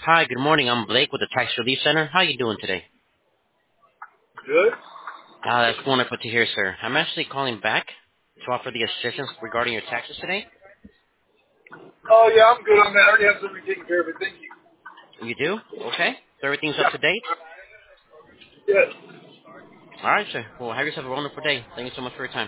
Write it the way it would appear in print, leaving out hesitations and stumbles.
Hi, good morning. I'm Blake with the Tax Relief Center. How are you doing today? Good? That's wonderful to hear, sir. I'm actually calling back to offer the assistance regarding your taxes today. Oh, yeah, I'm good on that. I already have somebody taking care of it. Thank you. You do? Okay. So everything's up to date? Yes. All right, sir. Well, have yourself a wonderful day. Thank you so much for your time.